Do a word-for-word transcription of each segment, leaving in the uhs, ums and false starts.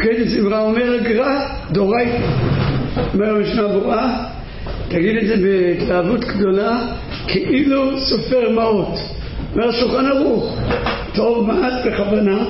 פסוקי דזמרה אומר הגר"א דאורייתא, אומר המשנה ברורה, תגיד את זה בהתלהבות גדולה, כאילו סופר מעות. אומר שולחן ערוך, טוב מעט בכוונה,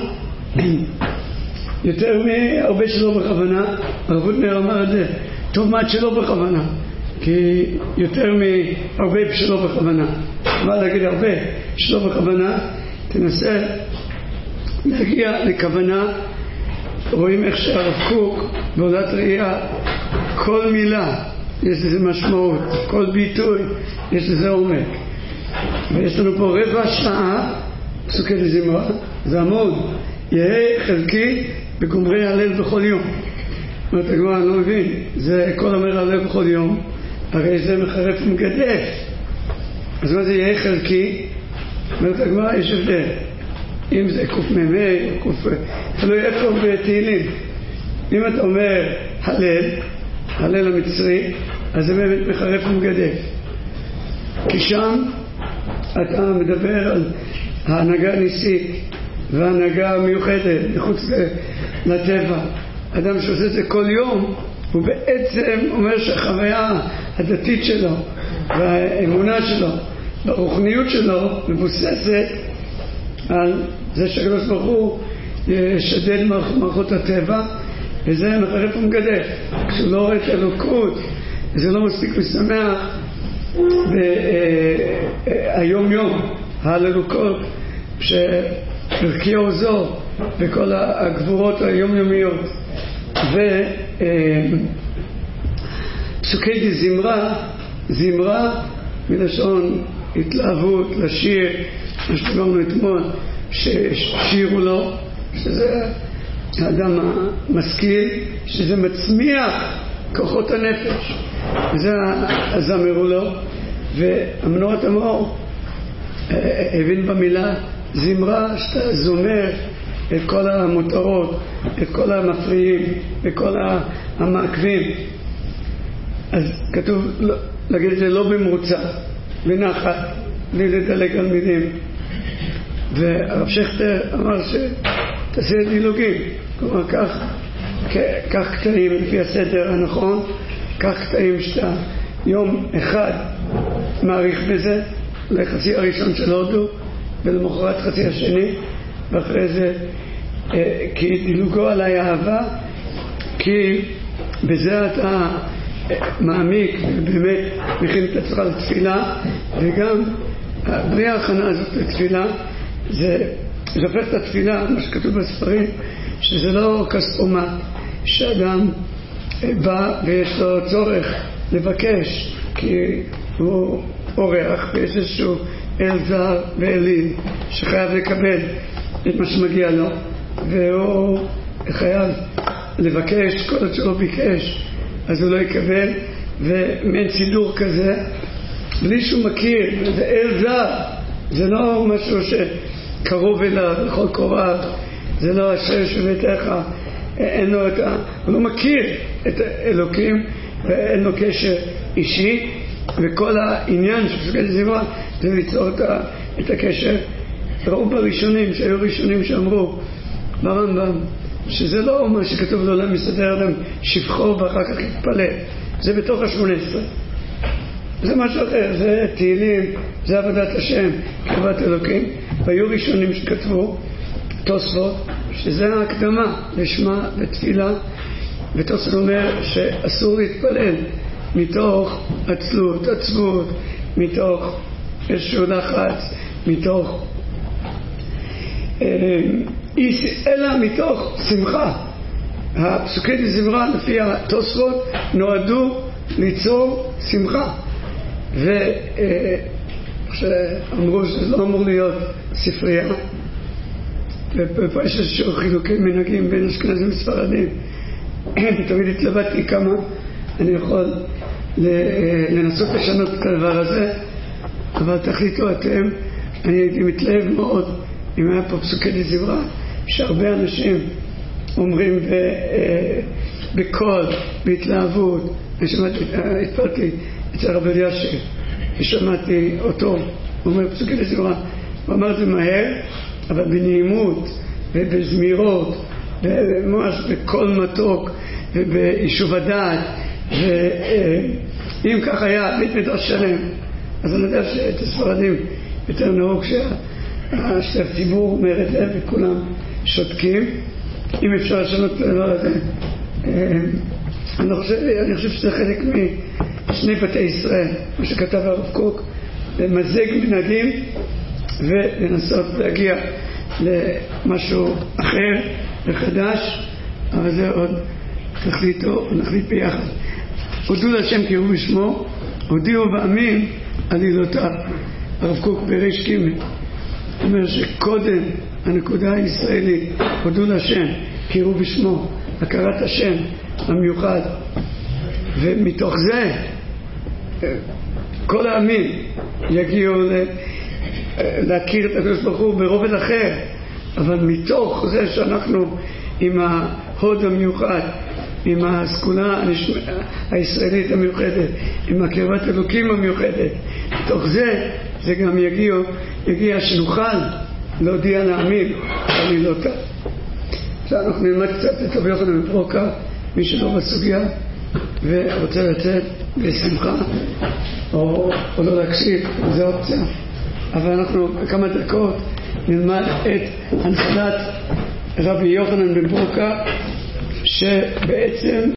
יותר מהרבה שלא בכוונה. הרב הוטנר אמר את זה, טוב מעט שלא בכוונה, כי יותר מהרבה שלא בכוונה. מה להגיד הרבה שלא בכוונה? תנסה להגיע לכוונה. רואים איך שהרב קוק בעולת ראייה, כל מילה יש לזה משמעות, כל ביטוי יש לזה עומק. ויש לנו פה רבע שעה פסוקי דזמרה, זה עמוד, יהא חלקי בגומרי הלל בכל יום. אומרת הגמרא, אני לא מבין, זה כל אומר הלל בכל יום, הרי זה מחרף ומגדף. אז מה זה יהא חלקי? אומרת הגמרא, יש הבדל, אם זה קוף ממי, קוף, תלוי איפה בתהילים. אם אתה אומר הלל, הלל המצרי, אז זה באמת מחרף ומגדף, כי שם אתה מדבר על ההנהגה הניסית וההנהגה המיוחדת מחוץ לטבע. אדם שעושה את זה כל יום, הוא בעצם אומר שהחוויה הדתית שלו והאמונה שלו והרוחניות שלו מבוססת על זה שהקדוש ברוך הוא ישדד מערכות הטבע, וזה מחרף ומגדף. כשהוא לא רואה את האלוקות, זה לא מספיק משמח ביום יום האלוקות שערכי עוזו וכל הגבורות היומיומיות. ופסוקי דזמרה, זמרה מלשון התלהבות, לשיר, מה שדיברנו אתמול, ששירו לו, שזה האדם המשכיל, שזה מצמיח כוחות הנפש, וזה הזמרו לו. והמנורת המאור הבין במילה זמרה, שאתה זומר את כל המותרות, את כל המפריעים, את כל המעכבים. אז כתוב להגיד את זה לא במרוצה, בנחת, בלי לדלג על מילים. והרב שכטר אמר שתעשה דילוגים, כלומר כך, כך קטעים לפי הסדר הנכון, כך קטעים שאתה יום אחד מעריך בזה לחצי הראשון של הודו, ולמחרת חצי השני, ואחרי זה אה, כי דילוגו עליי אהבה, כי בזה אתה אה, מעמיק ובאמת מכין את עצמך לתפילה. וגם בלי ההכנה הזאת לתפילה, זה, זה הופך את התפילה, מה שכתוב בספרים, שזה לא כספומט שאדם אה, בא ויש לו צורך לבקש, כי הוא אורח ויש איזשהו אל זר ואליל שחייב לקבל את מה שמגיע לו, והוא חייב לבקש, כל עוד שלא ביקש אז הוא לא יקבל, ומין סידור כזה בלי שהוא מכיר. זה אל זר, זה לא משהו שקרוב אליו לכל קורב, זה לא אשר שביתך, אין לו את ה... הוא לא מכיר את האלוקים ואין לו קשר אישי, וכל העניין של פסוקי דזמרה זה ליצור את הקשר. ראו בראשונים, שהיו ראשונים שאמרו ברמב"ם שזה לא מה שכתוב לעולם מסדר אדם שפחו ואחר כך יתפלל, זה בתוך השמונה עשרה, זה משהו אחר, זה תהילים, זה עבודת השם, קרבת אלוקים. והיו ראשונים שכתבו תוספות, שזה ההקדמה לשמה ותפילה, ותוספות אומר שאסור להתפלל מתוך עצלות, עצבות, מתוך איזשהו לחץ, מתוך אלא מתוך שמחה. הפסוקי דזמרה לפי התוספות נועדו ליצור שמחה, ואמרו שזה לא אמור להיות ספרייה, ופה יש איזשהו חילוקי מנהגים בין אשכנזים וספרדים. תמיד התלבטתי כמה אני יכול לנסות לשנות את הדבר הזה, אבל תחליטו אתם. אני הייתי מתלהב מאוד אם היה פה פסוקי דזמרה שהרבה אנשים אומרים בקול, בהתלהבות. אני שמעתי, התפלתי אצל הרב אלישיב ושמעתי אותו אומר פסוקי דזמרה, הוא אמר את זה מהר אבל בנעימות ובזמירות ממש בכל מתוק וביישוב הדעת, ואם כך היה בית מדרש שלם, אז אני יודע שאת הספרדים יותר נהוג שהציבור אומר את זה וכולם שותקים. אם אפשר לשנות את הדבר הזה, אני חושב, אני חושב שזה חלק משני בתי ישראל, מה שכתב הרב קוק, למזג מנהגים ולנסות להגיע למשהו אחר וחדש, אבל זה עוד נחליטו, נחליט ביחד. הודו להשם קראו בשמו, הודיעו בעמים עלילותיו. הרב קוק בריש קימל אומר שקודם הנקודה הישראלית, הודו להשם קראו בשמו, הכרת השם המיוחד, ומתוך זה כל העמים יגיעו להכיר את הקדוש ברוך הוא ברובד אחר, אבל מתוך זה שאנחנו עם ההוד המיוחד, עם הסגולה הישראלית המיוחדת, עם הקרבת אלוקים המיוחדת, מתוך זה זה גם יגיע, יגיע שנוכל להודיע לעמים עלילותיו. עכשיו אנחנו נלמד קצת את רבי יוחנן בן ברוקה, מי שלא בסוגיה ורוצה לצאת בשמחה או, או לא להקשיב, זה אופציה, אבל אנחנו בכמה דקות נלמד את הנחלת רבי יוחנן בן ברוקה, שבעצם